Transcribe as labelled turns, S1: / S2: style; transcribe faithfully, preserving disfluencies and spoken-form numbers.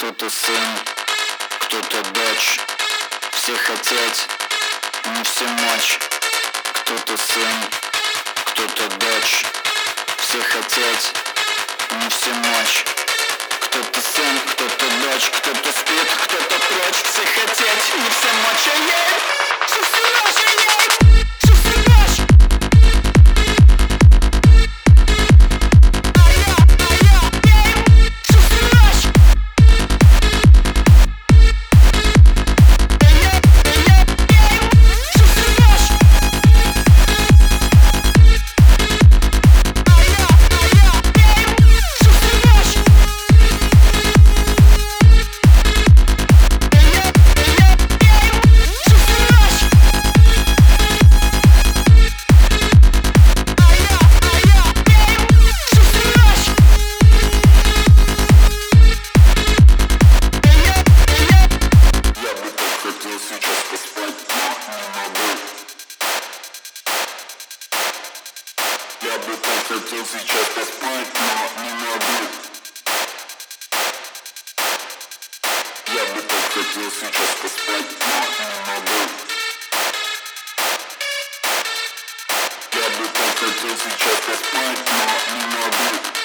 S1: Кто-то сын, кто-то дочь, все хотеть, не все мочь. Кто-то сын, кто-то дочь, все хотеть, не все мочь. Кто-то сын, кто-то дочь, кто-то спит, кто-то прочь, все хотеть, не все мочь. Ей, все все ночь, ей, все все ночь. Я бы так хотел сейчас поспать, но не могу. Я бы так хотел сейчас поспать, но не могу. Я бы так хотел сейчас поспать, но не могу.